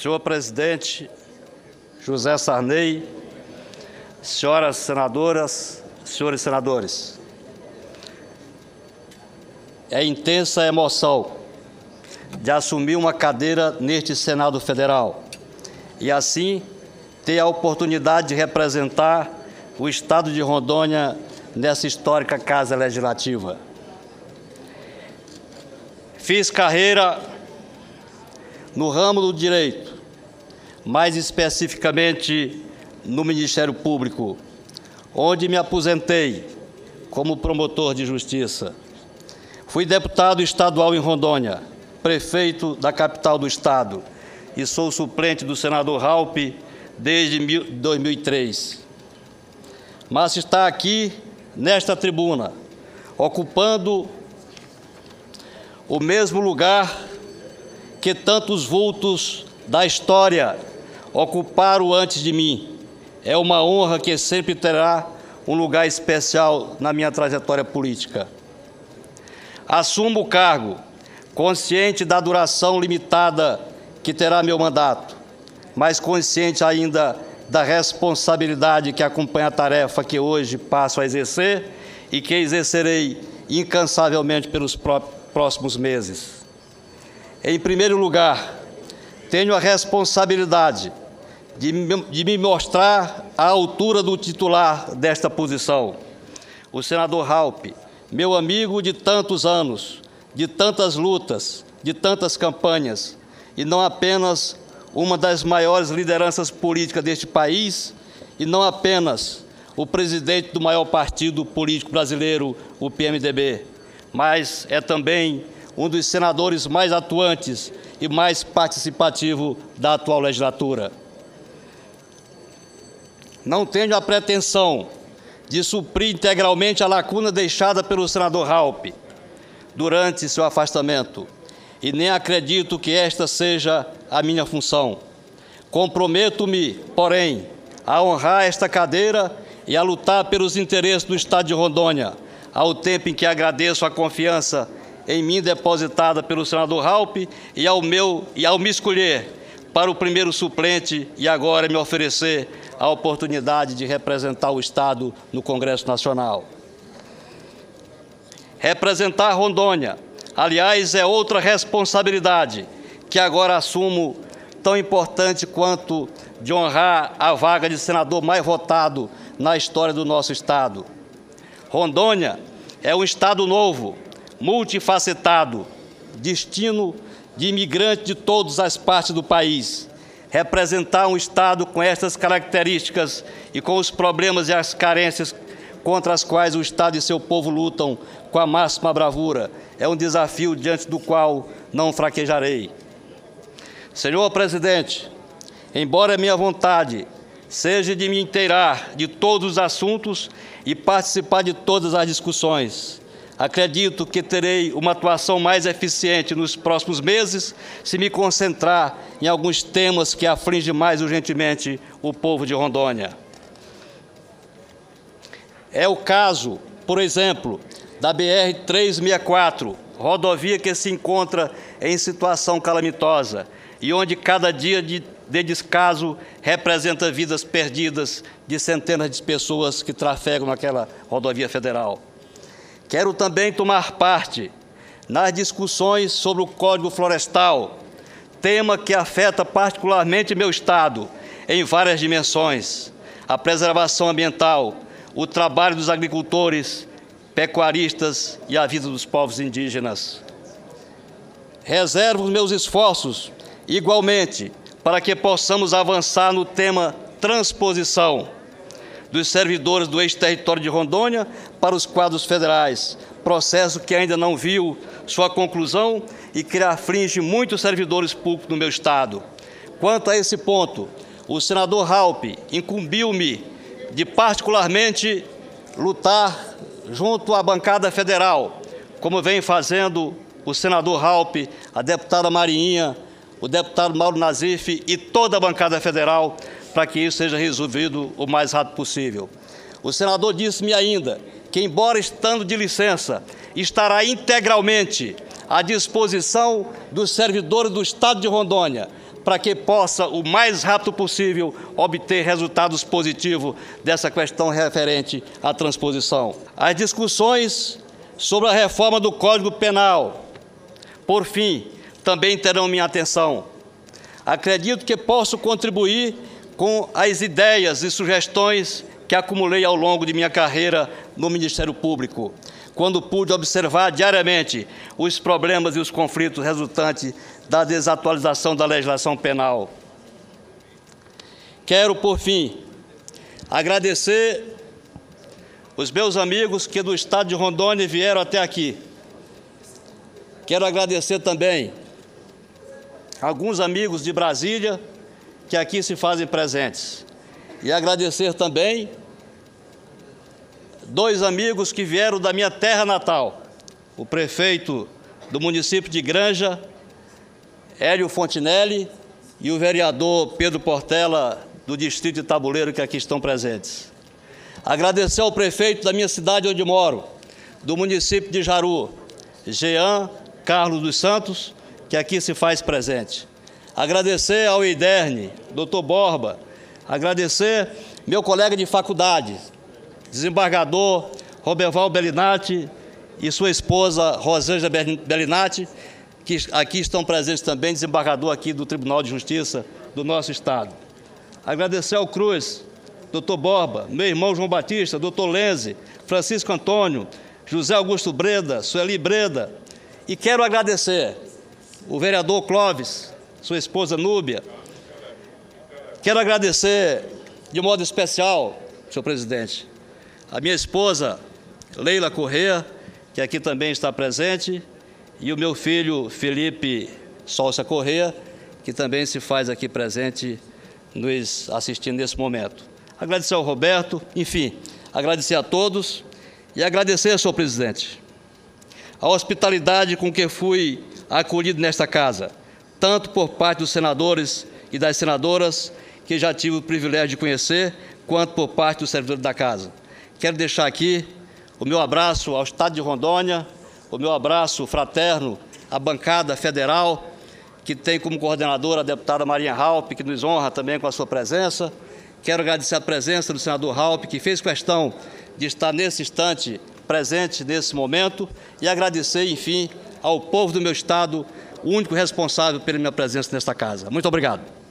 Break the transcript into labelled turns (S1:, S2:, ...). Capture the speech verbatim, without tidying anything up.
S1: Senhor presidente José Sarney, senhoras senadoras, senhores senadores, é intensa a emoção de assumir uma cadeira neste Senado Federal e, assim, ter a oportunidade de representar o Estado de Rondônia nessa histórica Casa Legislativa. Fiz carreira no ramo do direito, mais especificamente no Ministério Público, onde me aposentei como promotor de justiça. Fui deputado estadual em Rondônia, prefeito da capital do estado e sou suplente do senador Raupp desde dois mil e três. Mas está aqui, nesta tribuna, ocupando o mesmo lugar que tantos vultos da história ocuparam antes de mim. É uma honra que sempre terá um lugar especial na minha trajetória política. Assumo o cargo, consciente da duração limitada que terá meu mandato, mas consciente ainda da responsabilidade que acompanha a tarefa que hoje passo a exercer e que exercerei incansavelmente pelos próximos meses. Em primeiro lugar, tenho a responsabilidade de, de me mostrar à altura do titular desta posição, o senador Raupp, meu amigo de tantos anos, de tantas lutas, de tantas campanhas, e não apenas uma das maiores lideranças políticas deste país, e não apenas o presidente do maior partido político brasileiro, o P M D B, mas é também um dos senadores mais atuantes e mais participativo da atual legislatura. Não tenho a pretensão de suprir integralmente a lacuna deixada pelo senador Raupp durante seu afastamento, e nem acredito que esta seja a minha função. Comprometo-me, porém, a honrar esta cadeira e a lutar pelos interesses do Estado de Rondônia, ao tempo em que agradeço a confiança em mim depositada pelo senador Raupp e ao, meu, e ao me escolher para o primeiro suplente e agora me oferecer a oportunidade de representar o Estado no Congresso Nacional. Representar Rondônia, aliás, é outra responsabilidade que agora assumo, tão importante quanto de honrar a vaga de senador mais votado na história do nosso Estado. Rondônia é um Estado novo, multifacetado, destino de imigrantes de todas as partes do país. Representar um Estado com estas características e com os problemas e as carências contra as quais o Estado e seu povo lutam com a máxima bravura é um desafio diante do qual não fraquejarei. Senhor presidente, embora minha vontade seja de me inteirar de todos os assuntos e participar de todas as discussões, acredito que terei uma atuação mais eficiente nos próximos meses se me concentrar em alguns temas que afligem mais urgentemente o povo de Rondônia. É o caso, por exemplo, da B R trezentos e sessenta e quatro, rodovia que se encontra em situação calamitosa e onde cada dia de, de descaso representa vidas perdidas de centenas de pessoas que trafegam naquela rodovia federal. Quero também tomar parte nas discussões sobre o Código Florestal, tema que afeta particularmente meu Estado em várias dimensões: a preservação ambiental, o trabalho dos agricultores, pecuaristas e a vida dos povos indígenas. Reservo meus esforços, igualmente, para que possamos avançar no tema transposição dos servidores do ex-território de Rondônia para os quadros federais, processo que ainda não viu sua conclusão e que aflige muitos servidores públicos no meu Estado. Quanto a esse ponto, o senador Raupp incumbiu-me de particularmente lutar junto à bancada federal, como vem fazendo o senador Raupp, a deputada Marinha, o deputado Mauro Nazif e toda a bancada federal, para que isso seja resolvido o mais rápido possível. O senador disse-me ainda que, embora estando de licença, estará integralmente à disposição dos servidores do Estado de Rondônia para que possa, o mais rápido possível, obter resultados positivos dessa questão referente à transposição. As discussões sobre a reforma do Código Penal, por fim, também terão minha atenção. Acredito que posso contribuir com as ideias e sugestões que acumulei ao longo de minha carreira no Ministério Público, quando pude observar diariamente os problemas e os conflitos resultantes da desatualização da legislação penal. Quero, por fim, agradecer os meus amigos que do estado de Rondônia vieram até aqui. Quero agradecer também alguns amigos de Brasília que aqui se fazem presentes. E agradecer também dois amigos que vieram da minha terra natal, o prefeito do município de Granja, Hélio Fontinelli, e o vereador Pedro Portela, do distrito de Tabuleiro, que aqui estão presentes. Agradecer ao prefeito da minha cidade onde moro, do município de Jaru, Jean Carlos dos Santos, que aqui se faz presente. Agradecer ao IDERNE, doutor Borba, agradecer meu colega de faculdade, desembargador Roberval Bellinati e sua esposa Rosângela Bellinati, que aqui estão presentes também, desembargador aqui do Tribunal de Justiça do nosso Estado. Agradecer ao Cruz, doutor Borba, meu irmão João Batista, doutor Lenze, Francisco Antônio, José Augusto Breda, Sueli Breda, e quero agradecer o vereador Clóvis, sua esposa Núbia. Quero agradecer de modo especial, senhor presidente, a minha esposa Leila Corrêa, que aqui também está presente, e o meu filho Felipe Solça Corrêa, que também se faz aqui presente, nos assistindo nesse momento. Agradecer ao Roberto, enfim, agradecer a todos e agradecer, senhor presidente, a hospitalidade com que fui acolhido nesta casa, tanto por parte dos senadores e das senadoras, que já tive o privilégio de conhecer, quanto por parte dos servidores da casa. Quero deixar aqui o meu abraço ao Estado de Rondônia, o meu abraço fraterno à bancada federal, que tem como coordenadora a deputada Marinha Halpe, que nos honra também com a sua presença. Quero agradecer a presença do senador Halpe, que fez questão de estar nesse instante presente nesse momento, e agradecer, enfim, ao povo do meu Estado, o único responsável pela minha presença nesta casa. Muito obrigado.